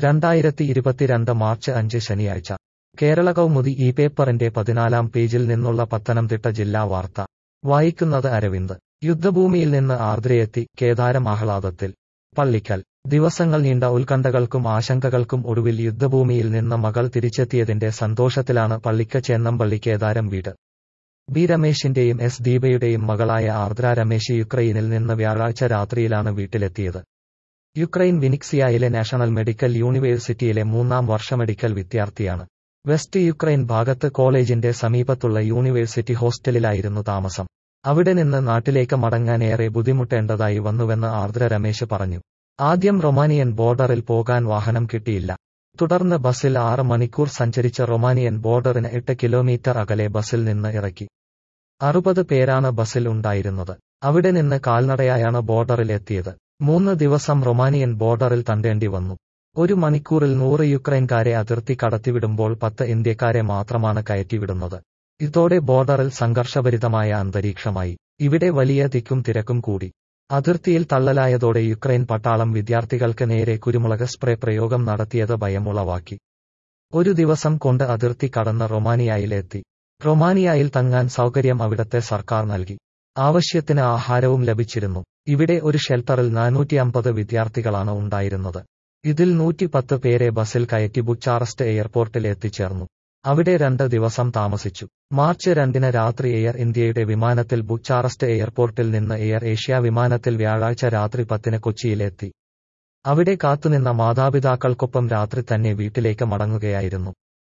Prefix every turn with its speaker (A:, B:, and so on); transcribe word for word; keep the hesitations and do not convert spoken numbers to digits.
A: രണ്ടായിരത്തി ഇരുപത്തിരണ്ട് മാർച്ച് അഞ്ച് ശനിയാഴ്ച കേരള കൗമുദി ഈ പേപ്പറിന്റെ പതിനാലാം പേജിൽ നിന്നുള്ള പത്തനംതിട്ട ജില്ലാ വാർത്ത വായിക്കുന്നത് അരവിന്ദ്. യുദ്ധഭൂമിയിൽ നിന്ന് ആർദ്രയെത്തി, കേദാരം ആഹ്ലാദത്തിൽ. പള്ളിക്കൽ. ദിവസങ്ങൾ നീണ്ട ഉത്കണ്ഠകൾക്കും ആശങ്കകൾക്കും ഒടുവിൽ യുദ്ധഭൂമിയിൽ നിന്ന് മകൾ തിരിച്ചെത്തിയതിന്റെ സന്തോഷത്തിലാണ് പള്ളിക്ക ചേന്നമ്പള്ളി കേദാരം വീട്. ബി രമേശിന്റെയും എസ് ദീപയുടെയും മകളായ ആർദ്ര രമേശ് യുക്രൈനിൽ നിന്ന് വ്യാഴാഴ്ച രാത്രിയിലാണ് വീട്ടിലെത്തിയത്. യുക്രൈൻ വിനിക്സിയയിലെ നാഷണൽ മെഡിക്കൽ യൂണിവേഴ്സിറ്റിയിലെ മൂന്നാം വർഷ മെഡിക്കൽ വിദ്യാർത്ഥിയാണ്. വെസ്റ്റ് യുക്രൈൻ ഭാഗത്ത് കോളേജിന്റെ സമീപത്തുള്ള യൂണിവേഴ്സിറ്റി ഹോസ്റ്റലിലായിരുന്നു താമസം. അവിടെ നിന്ന് നാട്ടിലേക്ക് മടങ്ങാൻ ഏറെ ബുദ്ധിമുട്ടേണ്ടതായി വന്നുവെന്ന് ആർദ്ര രമേശ് പറഞ്ഞു. ആദ്യം റൊമാനിയൻ ബോർഡറിൽ പോകാൻ വാഹനം കിട്ടിയില്ല. തുടർന്ന് ബസ്സിൽ ആറ് മണിക്കൂർ സഞ്ചരിച്ച റൊമാനിയൻ ബോർഡറിന് എട്ട് കിലോമീറ്റർ അകലെ ബസ്സിൽ നിന്ന് ഇറക്കി. അറുപത് പേരാണ് ബസ്സിൽ ഉണ്ടായിരുന്നത്. അവിടെ നിന്ന് കാൽനടയായാണ് ബോർഡറിൽ എത്തിയത്. മൂന്ന് ദിവസം റൊമാനിയൻ ബോർഡറിൽ തണ്ടേണ്ടി വന്നു. ഒരു മണിക്കൂറിൽ നൂറ് യുക്രൈൻകാരെ അതിർത്തി കടത്തിവിടുമ്പോൾ പത്ത് ഇന്ത്യക്കാരെ മാത്രമാണ് കയറ്റിവിടുന്നത്. ഇതോടെ ബോർഡറിൽ സംഘർഷഭരിതമായ അന്തരീക്ഷമായി. ഇവിടെ വലിയ തിക്കും തിരക്കും കൂടി. അതിർത്തിയിൽ തള്ളലായതോടെ യുക്രൈൻ പട്ടാളം വിദ്യാർത്ഥികൾക്ക് നേരെ കുരുമുളക് സ്പ്രേ പ്രയോഗം നടത്തിയത് ഭയമുളവാക്കി. ഒരു ദിവസം കൊണ്ട് അതിർത്തി കടന്ന് റൊമാനിയയിൽ എത്തി. റൊമാനിയയിൽ തങ്ങാൻ സൗകര്യം അവിടത്തെ സർക്കാർ നൽകി. ആവശ്യത്തിന് ആഹാരവും ലഭിച്ചിരുന്നു. ഇവിടെ ഒരു ഷെൽട്ടറിൽ നാനൂറ്റി അമ്പത് വിദ്യാർത്ഥികളാണ് ഉണ്ടായിരുന്നത്. ഇതിൽ നൂറ്റിപ്പത്ത് പേരെ ബസ്സിൽ കയറ്റി ബുച്ചാറസ്റ്റ് എയർപോർട്ടിൽ എത്തിച്ചേർന്നു. അവിടെ രണ്ട് ദിവസം താമസിച്ചു. മാർച്ച് രണ്ടിന് രാത്രി എയർ ഇന്ത്യയുടെ വിമാനത്തിൽ ബുച്ചാറസ്റ്റ് എയർപോർട്ടിൽ നിന്ന് എയർ ഏഷ്യ വിമാനത്തിൽ വ്യാഴാഴ്ച രാത്രി പത്തിന് കൊച്ചിയിലെത്തി. അവിടെ കാത്തുനിന്ന മാതാപിതാക്കൾക്കൊപ്പം രാത്രി തന്നെ വീട്ടിലേക്ക് മടങ്ങുകയായിരുന്നു.